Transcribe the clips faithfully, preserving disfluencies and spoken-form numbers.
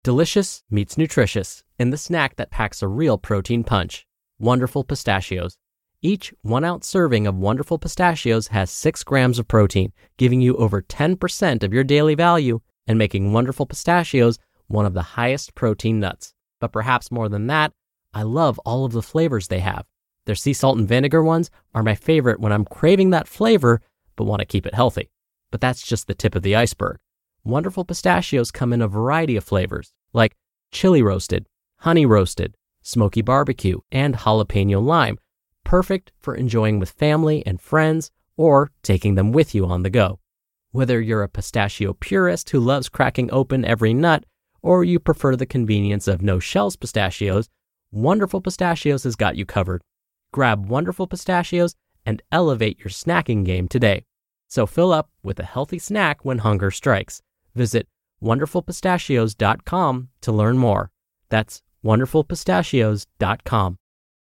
Delicious meets nutritious in the snack that packs a real protein punch. Wonderful Pistachios. Each one-ounce serving of Wonderful Pistachios has six grams of protein, giving you over ten percent of your daily value and making Wonderful Pistachios one of the highest protein nuts. But perhaps more than that, I love all of the flavors they have. Their sea salt and vinegar ones are my favorite when I'm craving that flavor but want to keep it healthy. But that's just the tip of the iceberg. Wonderful Pistachios come in a variety of flavors, like chili roasted, honey roasted, smoky barbecue, and jalapeno lime, perfect for enjoying with family and friends or taking them with you on the go. Whether you're a pistachio purist who loves cracking open every nut, or you prefer the convenience of no-shells pistachios, Wonderful Pistachios has got you covered. Grab Wonderful Pistachios and elevate your snacking game today. So fill up with a healthy snack when hunger strikes. Visit wonderful pistachios dot com to learn more. That's wonderful pistachios dot com.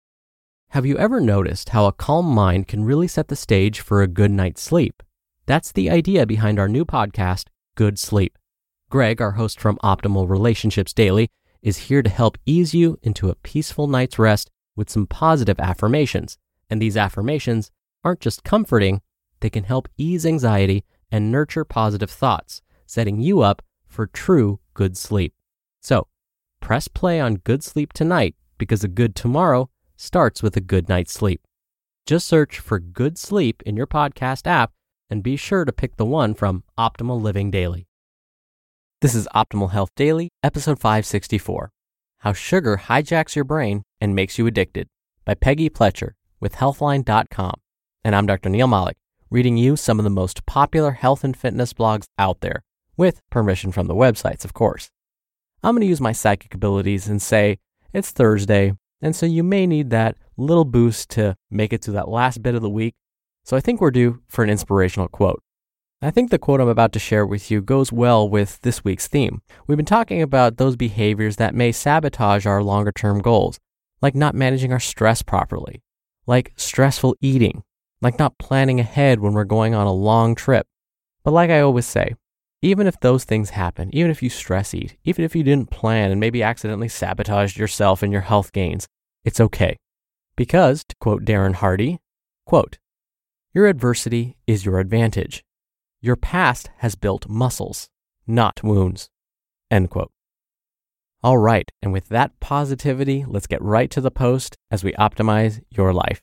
Have you ever noticed how a calm mind can really set the stage for a good night's sleep? That's the idea behind our new podcast, Good Sleep. Greg, our host from Optimal Relationships Daily, is here to help ease you into a peaceful night's rest with some positive affirmations. And these affirmations aren't just comforting, they can help ease anxiety and nurture positive thoughts, setting you up for true good sleep. So, press play on Good Sleep tonight because a good tomorrow starts with a good night's sleep. Just search for Good Sleep in your podcast app and be sure to pick the one from Optimal Living Daily. This is Optimal Health Daily, episode five sixty-four, How Sugar Hijacks Your Brain and Makes You Addicted, by Peggy Pletcher with healthline dot com. And I'm Doctor Neil Malik, reading you some of the most popular health and fitness blogs out there, with permission from the websites, of course. I'm going to use my psychic abilities and say it's Thursday, and so you may need that little boost to make it to that last bit of the week. So I think we're due for an inspirational quote. I think the quote I'm about to share with you goes well with this week's theme. We've been talking about those behaviors that may sabotage our longer-term goals, like not managing our stress properly, like stressful eating, like not planning ahead when we're going on a long trip. But like I always say, even if those things happen, even if you stress eat, even if you didn't plan and maybe accidentally sabotaged yourself and your health gains, it's okay. Because, to quote Darren Hardy, quote, "Your adversity is your advantage. Your past has built muscles, not wounds." End quote. All right, and with that positivity, let's get right to the post as we optimize your life.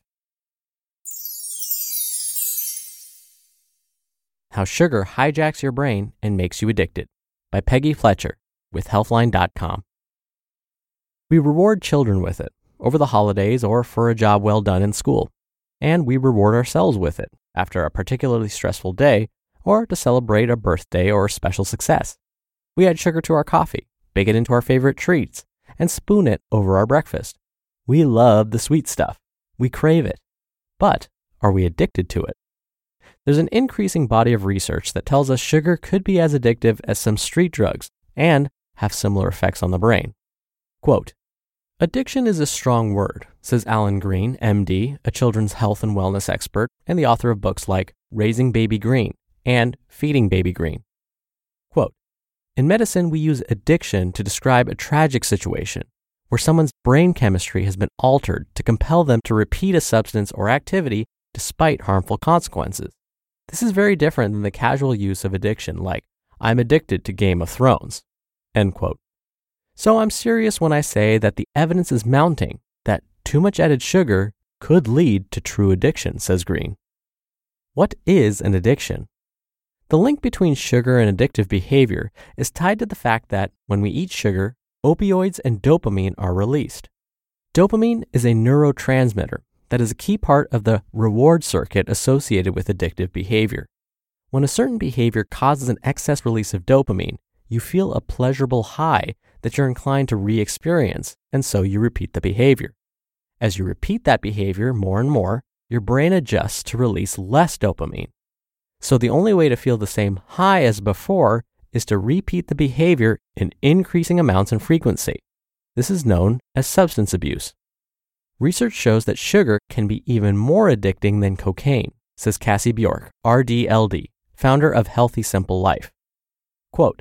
How Sugar Hijacks Your Brain and Makes You Addicted, by Peggy Pletcher with healthline dot com. We reward children with it over the holidays or for a job well done in school, and we reward ourselves with it after a particularly stressful day or to celebrate a birthday or a special success. We add sugar to our coffee, bake it into our favorite treats, and spoon it over our breakfast. We love the sweet stuff. We crave it. But are we addicted to it? There's an increasing body of research that tells us sugar could be as addictive as some street drugs and have similar effects on the brain. Quote, "Addiction is a strong word," says Alan Green, M D, a children's health and wellness expert and the author of books like Raising Baby Green and Feeding Baby Green. Quote, "In medicine, we use addiction to describe a tragic situation where someone's brain chemistry has been altered to compel them to repeat a substance or activity despite harmful consequences. This is very different than the casual use of addiction like, 'I'm addicted to Game of Thrones.'" End quote. So I'm serious when I say that the evidence is mounting that too much added sugar could lead to true addiction, says Green. What is an addiction? The link between sugar and addictive behavior is tied to the fact that when we eat sugar, opioids and dopamine are released. Dopamine is a neurotransmitter that is a key part of the reward circuit associated with addictive behavior. When a certain behavior causes an excess release of dopamine, you feel a pleasurable high that you're inclined to re-experience, and so you repeat the behavior. As you repeat that behavior more and more, your brain adjusts to release less dopamine. So the only way to feel the same high as before is to repeat the behavior in increasing amounts and frequency. This is known as substance abuse. Research shows that sugar can be even more addicting than cocaine, says Cassie Bjork, R D L D, founder of Healthy Simple Life. Quote,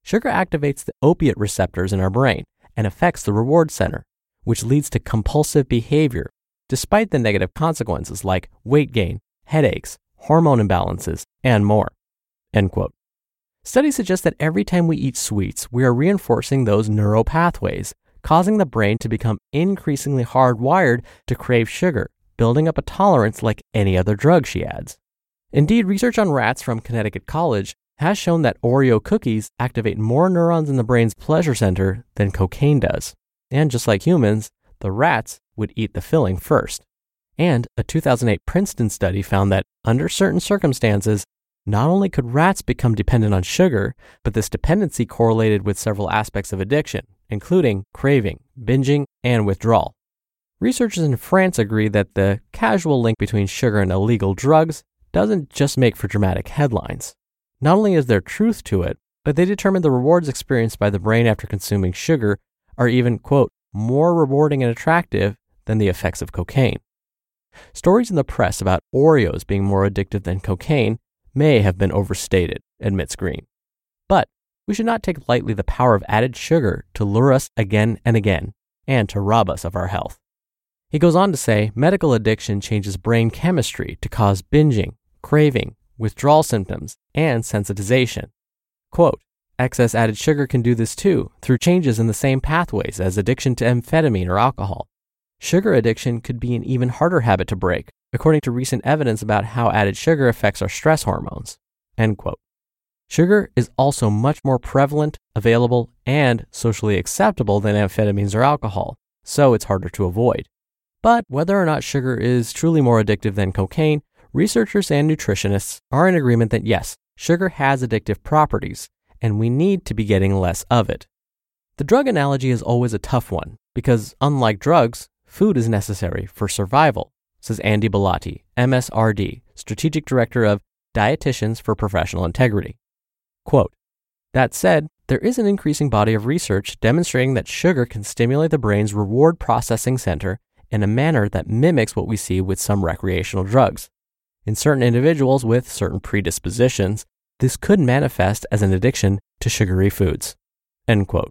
Sugar activates the opiate receptors in our brain and affects the reward center, which leads to compulsive behavior, despite the negative consequences like weight gain, headaches, hormone imbalances, and more. End quote. Studies suggest that every time we eat sweets, we are reinforcing those neural pathways, causing the brain to become increasingly hardwired to crave sugar, building up a tolerance like any other drug, she adds. Indeed, research on rats from Connecticut College has shown that Oreo cookies activate more neurons in the brain's pleasure center than cocaine does. And just like humans, the rats would eat the filling first. And a two thousand eight Princeton study found that under certain circumstances, not only could rats become dependent on sugar, but this dependency correlated with several aspects of addiction, including craving, binging, and withdrawal. Researchers in France agree that the casual link between sugar and illegal drugs doesn't just make for dramatic headlines. Not only is there truth to it, but they determined the rewards experienced by the brain after consuming sugar are even, quote, more rewarding and attractive than the effects of cocaine. Stories in the press about Oreos being more addictive than cocaine may have been overstated, admits Green. But we should not take lightly the power of added sugar to lure us again and again, and to rob us of our health. He goes on to say medical addiction changes brain chemistry to cause binging, craving, withdrawal symptoms, and sensitization. Quote, excess added sugar can do this too, through changes in the same pathways as addiction to amphetamine or alcohol. Sugar addiction could be an even harder habit to break, according to recent evidence about how added sugar affects our stress hormones. End quote. Sugar is also much more prevalent, available, and socially acceptable than amphetamines or alcohol, so it's harder to avoid. But whether or not sugar is truly more addictive than cocaine, researchers and nutritionists are in agreement that yes, sugar has addictive properties, and we need to be getting less of it. The drug analogy is always a tough one, because unlike drugs, food is necessary for survival, says Andy Bellotti, M S R D, Strategic Director of Dietitians for Professional Integrity. Quote, that said, there is an increasing body of research demonstrating that sugar can stimulate the brain's reward processing center in a manner that mimics what we see with some recreational drugs. In certain individuals with certain predispositions, this could manifest as an addiction to sugary foods. End quote.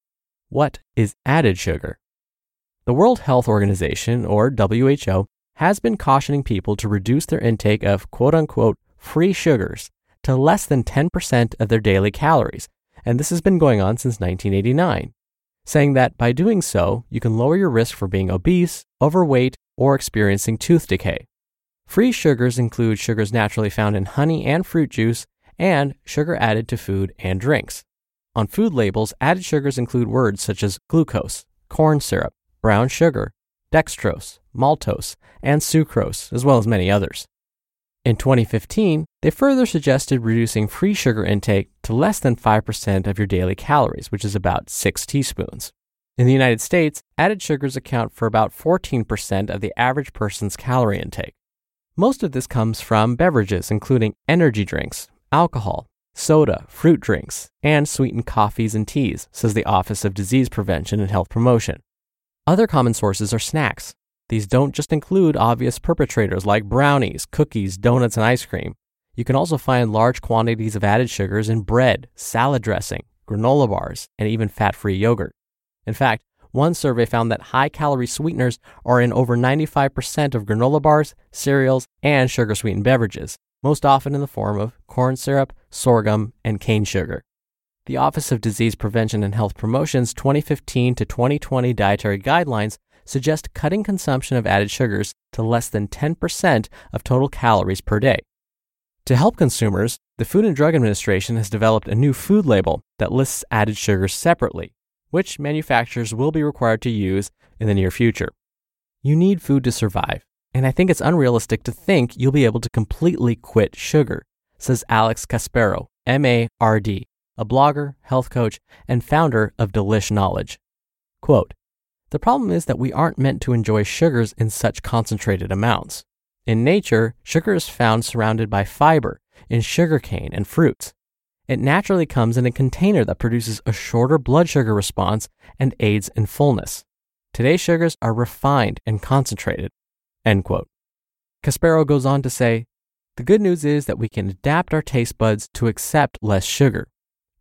What is added sugar? The World Health Organization, or W H O, has been cautioning people to reduce their intake of quote-unquote free sugars to less than ten percent of their daily calories, and this has been going on since nineteen eighty-nine, saying that by doing so, you can lower your risk for being obese, overweight, or experiencing tooth decay. Free sugars include sugars naturally found in honey and fruit juice, and sugar added to food and drinks. On food labels, added sugars include words such as glucose, corn syrup, brown sugar, dextrose, maltose, and sucrose, as well as many others. In twenty fifteen, they further suggested reducing free sugar intake to less than five percent of your daily calories, which is about six teaspoons. In the United States, added sugars account for about fourteen percent of the average person's calorie intake. Most of this comes from beverages, including energy drinks, alcohol, soda, fruit drinks, and sweetened coffees and teas, says the Office of Disease Prevention and Health Promotion. Other common sources are snacks. These don't just include obvious perpetrators like brownies, cookies, donuts, and ice cream. You can also find large quantities of added sugars in bread, salad dressing, granola bars, and even fat-free yogurt. In fact, one survey found that high-calorie sweeteners are in over ninety-five percent of granola bars, cereals, and sugar-sweetened beverages, most often in the form of corn syrup, sorghum, and cane sugar. The Office of Disease Prevention and Health Promotion's twenty fifteen to twenty twenty dietary guidelines suggest cutting consumption of added sugars to less than ten percent of total calories per day. To help consumers, the Food and Drug Administration has developed a new food label that lists added sugars separately, which manufacturers will be required to use in the near future. You need food to survive, and I think it's unrealistic to think you'll be able to completely quit sugar, says Alex Caspero, M A R D, a blogger, health coach, and founder of Delish Knowledge. Quote, the problem is that we aren't meant to enjoy sugars in such concentrated amounts. In nature, sugar is found surrounded by fiber in sugarcane and fruits. It naturally comes in a container that produces a shorter blood sugar response and aids in fullness. Today's sugars are refined and concentrated. End quote. Caspero goes on to say, the good news is that we can adapt our taste buds to accept less sugar.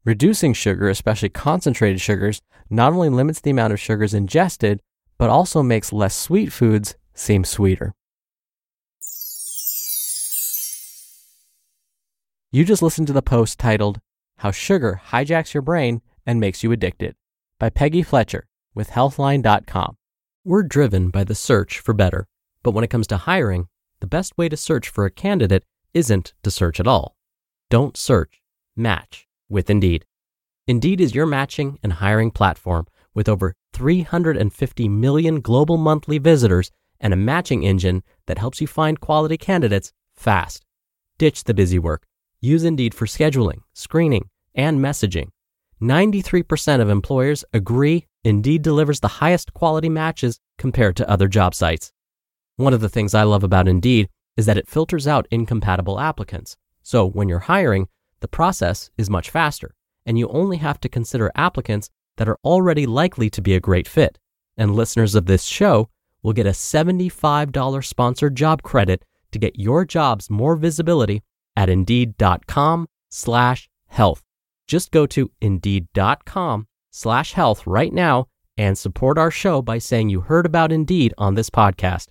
Reducing sugar, especially concentrated sugars, not only limits the amount of sugars ingested, but also makes less sweet foods seem sweeter. You just listened to the post titled, How Sugar Hijacks Your Brain and Makes You Addicted, by Peggy Fletcher with Healthline dot com. We're driven by the search for better, but when it comes to hiring, the best way to search for a candidate isn't to search at all. Don't search, match with Indeed. Indeed is your matching and hiring platform with over three hundred fifty million global monthly visitors and a matching engine that helps you find quality candidates fast. Ditch the busy work. Use Indeed for scheduling, screening, and messaging. ninety-three percent of employers agree Indeed delivers the highest quality matches compared to other job sites. One of the things I love about Indeed is that it filters out incompatible applicants. So when you're hiring, the process is much faster, and you only have to consider applicants that are already likely to be a great fit. And listeners of this show will get a seventy-five dollars sponsored job credit to get your jobs more visibility at Indeed.com slash health. Just go to Indeed.com slash health right now and support our show by saying you heard about Indeed on this podcast.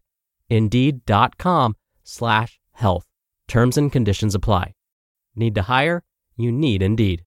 Indeed.com slash health. Terms and conditions apply. Need to hire? You need Indeed.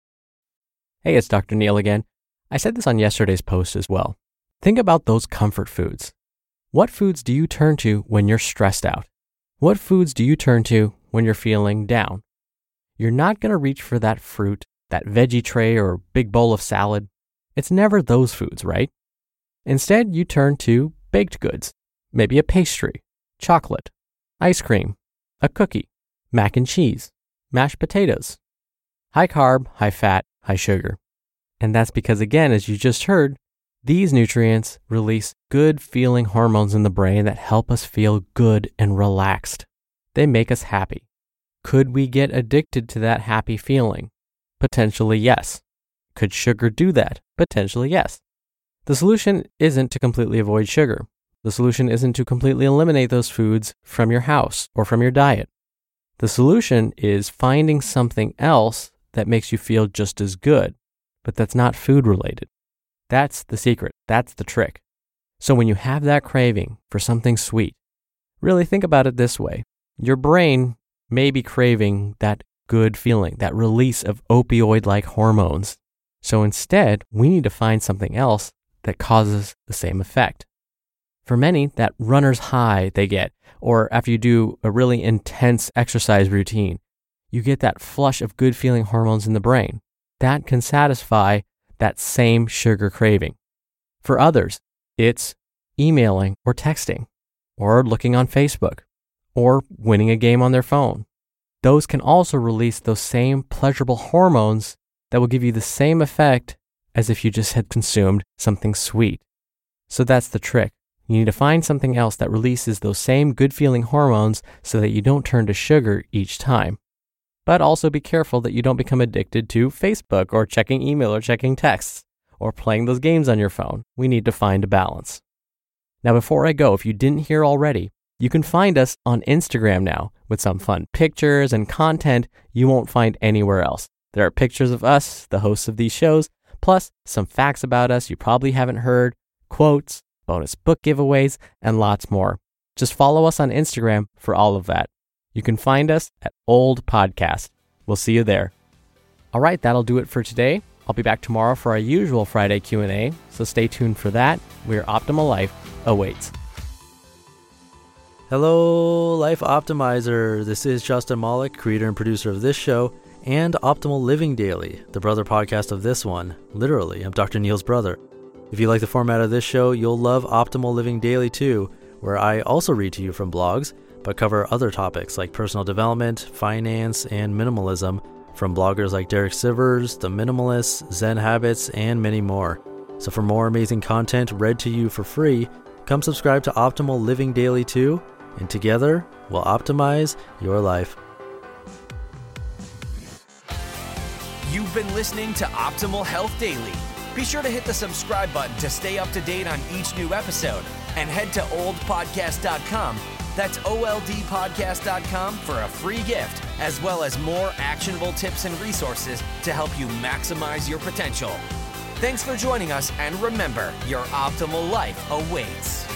Hey, it's Doctor Neil again. I said this on yesterday's post as well. Think about those comfort foods. What foods do you turn to when you're stressed out? What foods do you turn to when you're feeling down? You're not going to reach for that fruit, that veggie tray, or big bowl of salad. It's never those foods, right? Instead, you turn to baked goods, maybe a pastry, chocolate, ice cream, a cookie, mac and cheese, mashed potatoes. High carb, high fat, high sugar. And that's because, again, as you just heard, these nutrients release good feeling hormones in the brain that help us feel good and relaxed. They make us happy. Could we get addicted to that happy feeling? Potentially yes. Could sugar do that? Potentially yes. The solution isn't to completely avoid sugar. The solution isn't to completely eliminate those foods from your house or from your diet. The solution is finding something else that makes you feel just as good, but that's not food related. That's the secret. That's the trick. So when you have that craving for something sweet, really think about it this way. Your brain may be craving that good feeling, that release of opioid-like hormones. So instead, we need to find something else that causes the same effect. For many, that runner's high they get, or after you do a really intense exercise routine, you get that flush of good feeling hormones in the brain. That can satisfy that same sugar craving. For others, it's emailing or texting, or looking on Facebook, or winning a game on their phone. Those can also release those same pleasurable hormones that will give you the same effect as if you just had consumed something sweet. So that's the trick. You need to find something else that releases those same good feeling hormones so that you don't turn to sugar each time. But also be careful that you don't become addicted to Facebook or checking email or checking texts or playing those games on your phone. We need to find a balance. Now, before I go, if you didn't hear already, you can find us on Instagram now with some fun pictures and content you won't find anywhere else. There are pictures of us, the hosts of these shows, plus some facts about us you probably haven't heard, quotes, bonus book giveaways, and lots more. Just follow us on Instagram for all of that. You can find us at Old Podcast. We'll see you there. All right, that'll do it for today. I'll be back tomorrow for our usual Friday Q and A, so stay tuned for that. Where Optimal Life awaits. Hello, Life Optimizer. This is Justin Malik, creator and producer of this show and Optimal Living Daily, the brother podcast of this one. Literally, I'm Doctor Neil's brother. If you like the format of this show, you'll love Optimal Living Daily too, where I also read to you from blogs, but cover other topics like personal development, finance, and minimalism from bloggers like Derek Sivers, The Minimalists, Zen Habits, and many more. So for more amazing content read to you for free, come subscribe to Optimal Living Daily too, and together we'll optimize your life. You've been listening to Optimal Health Daily. Be sure to hit the subscribe button to stay up to date on each new episode, and head to old podcast dot com. That's O L D podcast dot com for a free gift as well as more actionable tips and resources to help you maximize your potential. Thanks for joining us, and remember, your optimal life awaits.